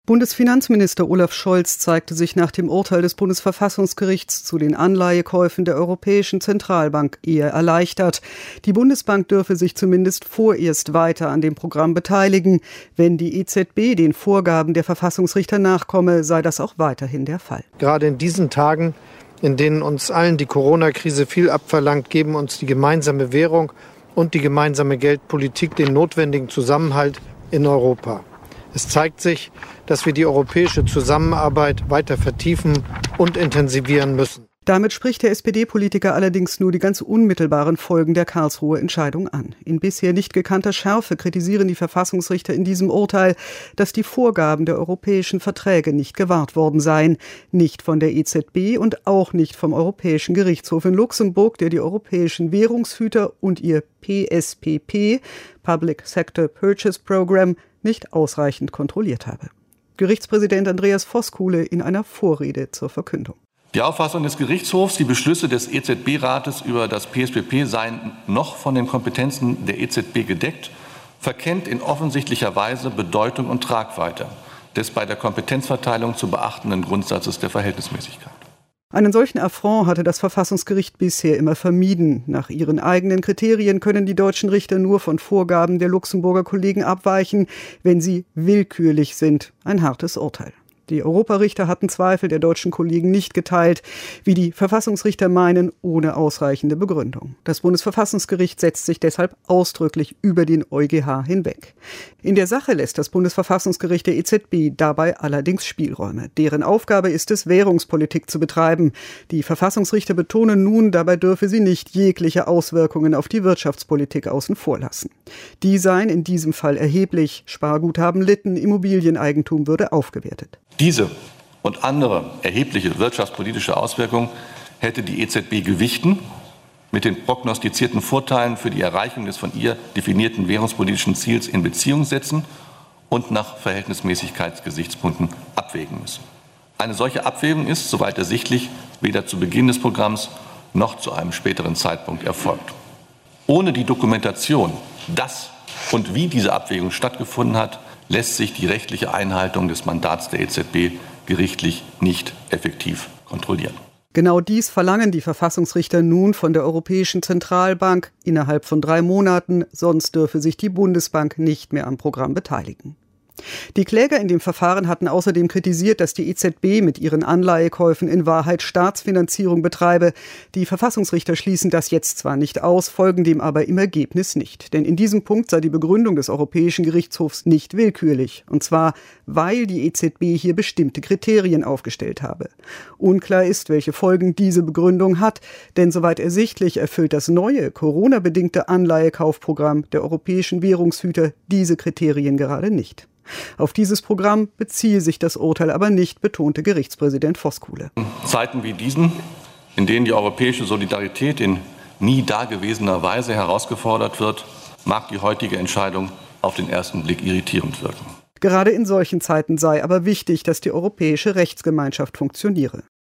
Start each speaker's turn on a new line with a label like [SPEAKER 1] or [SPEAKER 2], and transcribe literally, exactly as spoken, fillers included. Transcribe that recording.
[SPEAKER 1] Bundesfinanzminister Olaf Scholz zeigte sich nach dem Urteil des Bundesverfassungsgerichts zu den Anleihekäufen der Europäischen Zentralbank eher erleichtert. Die Bundesbank dürfe sich zumindest vorerst weiter an dem Programm beteiligen. Wenn die E Z B den Vorgaben der Verfassungsrichter nachkomme, sei das auch weiterhin der Fall.
[SPEAKER 2] Gerade in diesen Tagen, in denen uns allen die Corona-Krise viel abverlangt, geben uns die gemeinsame Währung und die gemeinsame Geldpolitik den notwendigen Zusammenhalt in Europa. Es zeigt sich, dass wir die europäische Zusammenarbeit weiter vertiefen und intensivieren müssen.
[SPEAKER 1] Damit spricht der S P D-Politiker allerdings nur die ganz unmittelbaren Folgen der Karlsruher Entscheidung an. In bisher nicht gekannter Schärfe kritisieren die Verfassungsrichter in diesem Urteil, dass die Vorgaben der europäischen Verträge nicht gewahrt worden seien. Nicht von der E Z B und auch nicht vom Europäischen Gerichtshof in Luxemburg, der die europäischen Währungshüter und ihr P S P P, Public Sector Purchase Program, nicht ausreichend kontrolliert habe. Gerichtspräsident Andreas Voskuhle in einer Vorrede zur Verkündung.
[SPEAKER 3] Die Auffassung des Gerichtshofs, die Beschlüsse des E Z B-Rates über das P S P P seien noch von den Kompetenzen der E Z B gedeckt, verkennt in offensichtlicher Weise Bedeutung und Tragweite des bei der Kompetenzverteilung zu beachtenden Grundsatzes der Verhältnismäßigkeit.
[SPEAKER 1] Einen solchen Affront hatte das Verfassungsgericht bisher immer vermieden. Nach ihren eigenen Kriterien können die deutschen Richter nur von Vorgaben der Luxemburger Kollegen abweichen, wenn sie willkürlich sind. Ein hartes Urteil. Die Europarichter hatten Zweifel der deutschen Kollegen nicht geteilt, wie die Verfassungsrichter meinen, ohne ausreichende Begründung. Das Bundesverfassungsgericht setzt sich deshalb ausdrücklich über den EuGH hinweg. In der Sache lässt das Bundesverfassungsgericht der E Z B dabei allerdings Spielräume. Deren Aufgabe ist es, Währungspolitik zu betreiben. Die Verfassungsrichter betonen nun, dabei dürfe sie nicht jegliche Auswirkungen auf die Wirtschaftspolitik außen vor lassen. Die seien in diesem Fall erheblich. Sparguthaben litten, Immobilieneigentum würde aufgewertet.
[SPEAKER 3] Diese und andere erhebliche wirtschaftspolitische Auswirkungen hätte die E Z B gewichten, mit den prognostizierten Vorteilen für die Erreichung des von ihr definierten währungspolitischen Ziels in Beziehung setzen und nach Verhältnismäßigkeitsgesichtspunkten abwägen müssen. Eine solche Abwägung ist, soweit ersichtlich, weder zu Beginn des Programms noch zu einem späteren Zeitpunkt erfolgt. Ohne die Dokumentation, dass und wie diese Abwägung stattgefunden hat, lässt sich die rechtliche Einhaltung des Mandats der E Z B gerichtlich nicht effektiv kontrollieren.
[SPEAKER 1] Genau dies verlangen die Verfassungsrichter nun von der Europäischen Zentralbank innerhalb von drei Monaten, sonst dürfe sich die Bundesbank nicht mehr am Programm beteiligen. Die Kläger in dem Verfahren hatten außerdem kritisiert, dass die E Z B mit ihren Anleihekäufen in Wahrheit Staatsfinanzierung betreibe. Die Verfassungsrichter schließen das jetzt zwar nicht aus, folgen dem aber im Ergebnis nicht. Denn in diesem Punkt sei die Begründung des Europäischen Gerichtshofs nicht willkürlich. Und zwar, weil die E Z B hier bestimmte Kriterien aufgestellt habe. Unklar ist, welche Folgen diese Begründung hat, denn soweit ersichtlich erfüllt das neue, Corona-bedingte Anleihekaufprogramm der europäischen Währungshüter diese Kriterien gerade nicht. Auf dieses Programm beziehe sich das Urteil aber nicht, betonte Gerichtspräsident Voskuhle.
[SPEAKER 3] In Zeiten wie diesen, in denen die europäische Solidarität in nie dagewesener Weise herausgefordert wird, mag die heutige Entscheidung auf den ersten Blick irritierend wirken.
[SPEAKER 1] Gerade in solchen Zeiten sei aber wichtig, dass die europäische Rechtsgemeinschaft funktioniere.